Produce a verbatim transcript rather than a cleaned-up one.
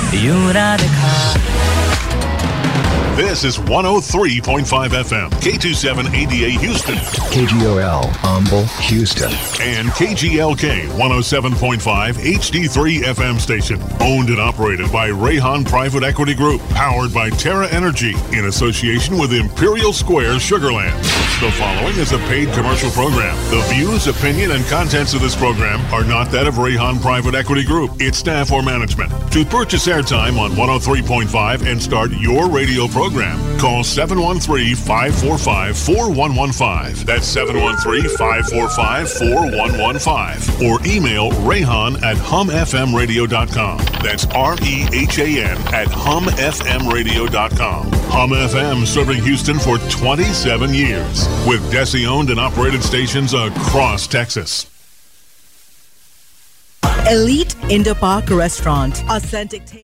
यूं Radha. This is one oh three point five F M, K twenty-seven A D A Houston. K G O L, Humble, Houston. And K G L K one oh seven point five H D three F M station. Owned and operated by Rayhan Private Equity Group. Powered by Terra Energy in association with Imperial Square Sugarland. The following is a paid commercial program. The views, opinion, and contents of this program are not that of Rayhan Private Equity Group, its staff, or management. To purchase airtime on one oh three point five and start your radio program, call seven one three, five four five, four one one five. That's seven one three, five four five, four one one five. Or email Rayhan at hum f m radio dot com. That's R E H A N at hum f m radio dot com. Hum F M serving Houston for twenty-seven years with Desi owned and operated stations across Texas. Elite Indo Park Restaurant. Authentic